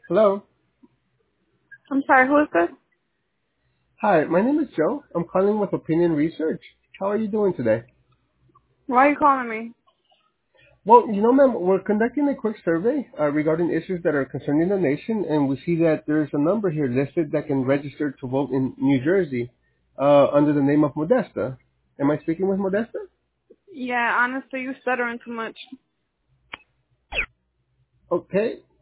Hello. I'm sorry, who is this? Hi, my name is Joe. I'm calling with Opinion Research. How are you doing today? Why are you calling me? Well, ma'am, we're conducting a quick survey regarding issues that are concerning the nation, and we see that there's a number here listed that can register to vote in New Jersey under the name of Modesta. Am I speaking with Modesta? Yeah, honestly, you stuttering too much. Okay.